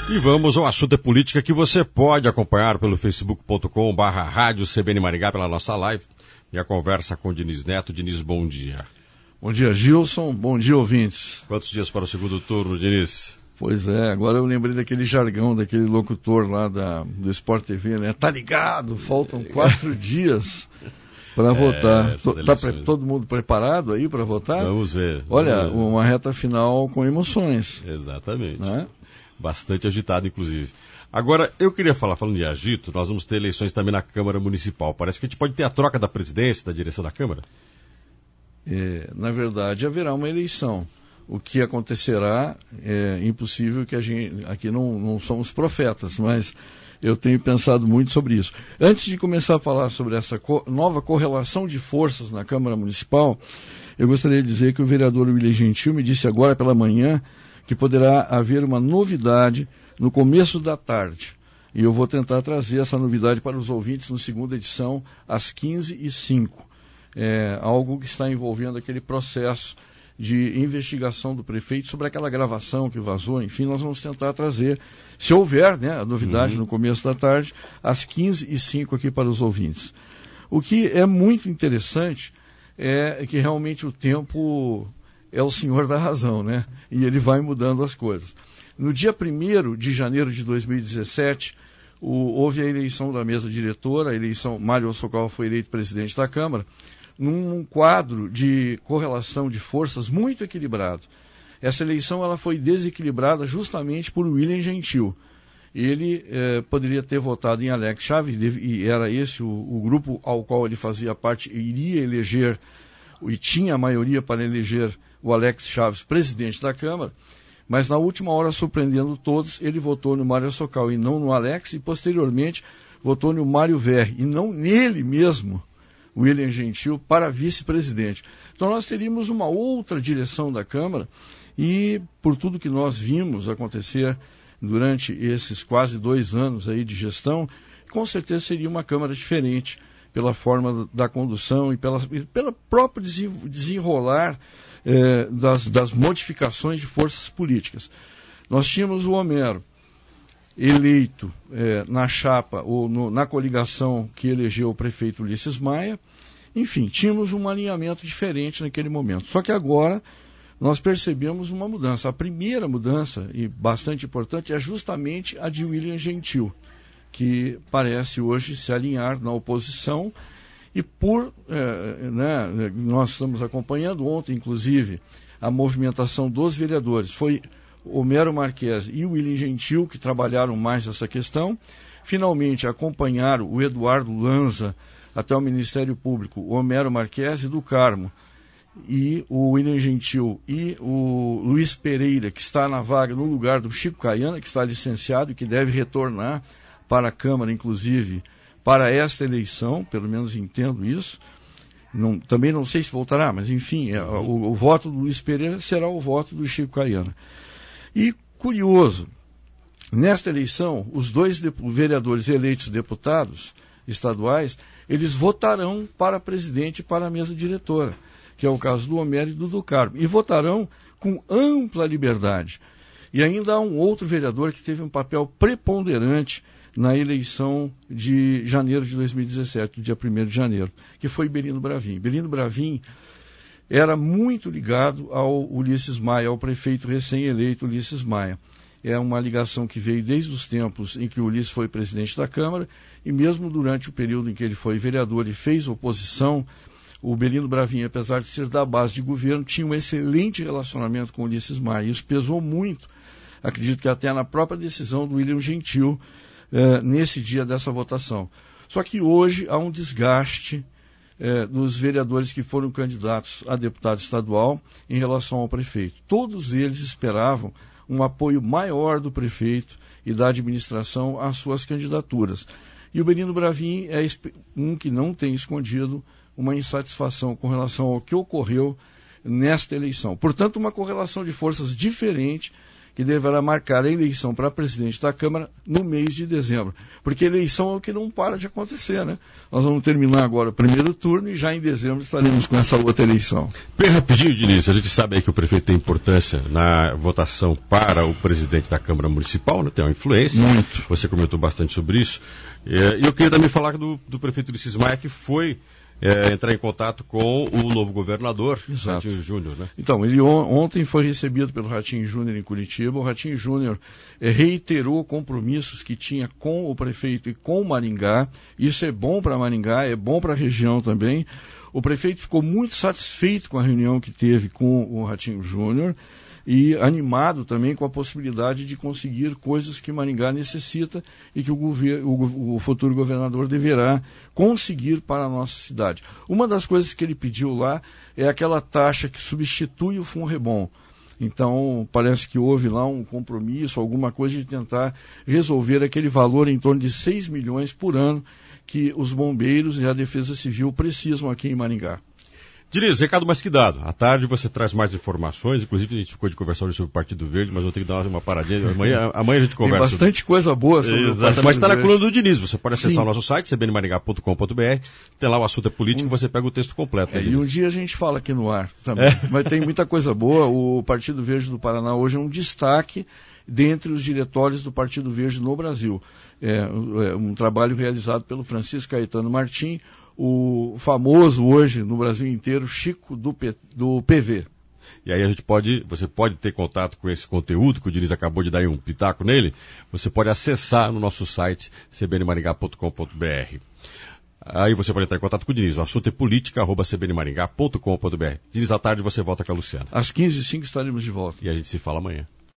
E vamos ao assunto de política que você pode acompanhar pelo facebook.com/rádio CBN Maringá, pela nossa live. E a conversa com o Diniz Neto. Diniz, bom dia. Bom dia, Gilson. Bom dia, ouvintes. Quantos dias para o segundo turno, Diniz? Pois é, agora eu lembrei daquele jargão, daquele locutor lá do Sport TV, né? Tá ligado, faltam 4 dias para votar. Todo mundo preparado aí para votar? Vamos ver. Olha, uma reta final com emoções. Exatamente. Né? Bastante agitado, inclusive. Agora, eu queria falando de agito, nós vamos ter eleições também na Câmara Municipal. Parece que a gente pode ter a troca da presidência, da direção da Câmara? Na verdade, haverá uma eleição. O que acontecerá é impossível, que a gente, aqui não somos profetas, mas eu tenho pensado muito sobre isso. Antes de começar a falar sobre essa nova correlação de forças na Câmara Municipal, eu gostaria de dizer que o vereador William Gentil me disse agora pela manhã que poderá haver uma novidade no começo da tarde. E eu vou tentar trazer essa novidade para os ouvintes na segunda edição, às 15h05. Algo que está envolvendo aquele processo de investigação do prefeito sobre aquela gravação que vazou. Enfim, nós vamos tentar trazer, se houver, né, a novidade no começo da tarde, às 15h05 aqui para os ouvintes. O que é muito interessante é que realmente o tempo é o senhor da razão, né? E ele vai mudando as coisas. No dia 1º de janeiro de 2017, houve a eleição da mesa diretora, Mário Socal foi eleito presidente da Câmara, num quadro de correlação de forças muito equilibrado. Essa eleição ela foi desequilibrada justamente por William Gentil. Ele poderia ter votado em Alex Chaves, e era esse o grupo ao qual ele fazia parte, iria eleger, e tinha a maioria para eleger o Alex Chaves presidente da Câmara, mas na última hora, surpreendendo todos, ele votou no Mário Socal e não no Alex, e posteriormente votou no Mário Verri, e não nele mesmo, William Gentil, para vice-presidente. Então nós teríamos uma outra direção da Câmara, e por tudo que nós vimos acontecer durante esses quase 2 anos aí de gestão, com certeza seria uma Câmara diferente, pela forma da condução e pela próprio desenrolar das modificações de forças políticas. Nós tínhamos o Homero eleito na chapa ou na coligação que elegeu o prefeito Ulisses Maia. Enfim, tínhamos um alinhamento diferente naquele momento. Só que agora nós percebemos uma mudança. A primeira mudança, e bastante importante, é justamente a de William Gentil, que parece hoje se alinhar na oposição, e nós estamos acompanhando ontem, inclusive, a movimentação dos vereadores. Foi Homero Marques e o William Gentil que trabalharam mais essa questão. Finalmente acompanharam o Eduardo Lanza até o Ministério Público, o Homero Marques do Carmo, e o William Gentil e o Luiz Pereira, que está na vaga no lugar do Chico Caiana, que está licenciado e que deve retornar para a Câmara, inclusive, para esta eleição, pelo menos entendo isso. Também não sei se voltará, mas enfim, o voto do Luiz Pereira será o voto do Chico Caiana. E, curioso, nesta eleição, os 2 vereadores eleitos deputados estaduais, eles votarão para presidente e para a mesa diretora, que é o caso do Homero e do Carmo, e votarão com ampla liberdade. E ainda há um outro vereador que teve um papel preponderante na eleição de janeiro de 2017, no dia 1º de janeiro, que foi Belino Bravin. Belino Bravin era muito ligado ao Ulisses Maia, ao prefeito recém-eleito Ulisses Maia. É uma ligação que veio desde os tempos em que o Ulisses foi presidente da Câmara, e mesmo durante o período em que ele foi vereador e fez oposição, o Belino Bravin, apesar de ser da base de governo, tinha um excelente relacionamento com o Ulisses Maia. Isso pesou muito, acredito que até na própria decisão do William Gentil, nesse dia dessa votação. Só que hoje há um desgaste dos vereadores que foram candidatos a deputado estadual em relação ao prefeito. Todos eles esperavam um apoio maior do prefeito e da administração às suas candidaturas. E o Belino Bravin é um que não tem escondido uma insatisfação com relação ao que ocorreu nesta eleição. Portanto, uma correlação de forças diferente que deverá marcar a eleição para presidente da Câmara no mês de dezembro. Porque eleição é o que não para de acontecer, né? Nós vamos terminar agora o primeiro turno e já em dezembro estaremos com essa outra eleição. Bem rapidinho, Diniz, a gente sabe aí que o prefeito tem importância na votação para o presidente da Câmara Municipal, né? Tem uma influência. Muito. Você comentou bastante sobre isso. E eu queria também falar do prefeito Ulisses Maia, que foi entrar em contato com o novo governador, Ratinho Júnior, né? Então, ele ontem foi recebido pelo Ratinho Júnior em Curitiba. O Ratinho Júnior reiterou compromissos que tinha com o prefeito e com Maringá. Isso é bom para Maringá, é bom para a região também. O prefeito ficou muito satisfeito com a reunião que teve com o Ratinho Júnior e animado também com a possibilidade de conseguir coisas que Maringá necessita e que o futuro governador deverá conseguir para a nossa cidade. Uma das coisas que ele pediu lá é aquela taxa que substitui o FUNREBOM. Então, parece que houve lá um compromisso, alguma coisa de tentar resolver aquele valor em torno de 6 milhões por ano que os bombeiros e a Defesa Civil precisam aqui em Maringá. Diniz, recado mais que dado. À tarde você traz mais informações, inclusive a gente ficou de conversar hoje sobre o Partido Verde, mas eu tenho que dar uma paradinha. Amanhã a gente conversa. Tem bastante coisa boa sobre o Partido Mas está na Verde. coluna do Diniz, você pode acessar o nosso site, cbnmaringá.com.br, tem lá o assunto é político, você pega o texto completo. E um dia a gente fala aqui no ar também. Mas tem muita coisa boa. O Partido Verde do Paraná hoje é um destaque dentre os diretórios do Partido Verde no Brasil. É um trabalho realizado pelo Francisco Caetano Martim, o famoso hoje no Brasil inteiro Chico do PV. E aí você pode ter contato com esse conteúdo que o Diniz acabou de dar aí um pitaco nele, você pode acessar no nosso site cbnmaringá.com.br. Aí você pode entrar em contato com o Diniz, o assunto é política@cbnmaringá.com.br. Diniz, à tarde você volta com a Luciana. Às 15h05 estaremos de volta. E a gente se fala amanhã.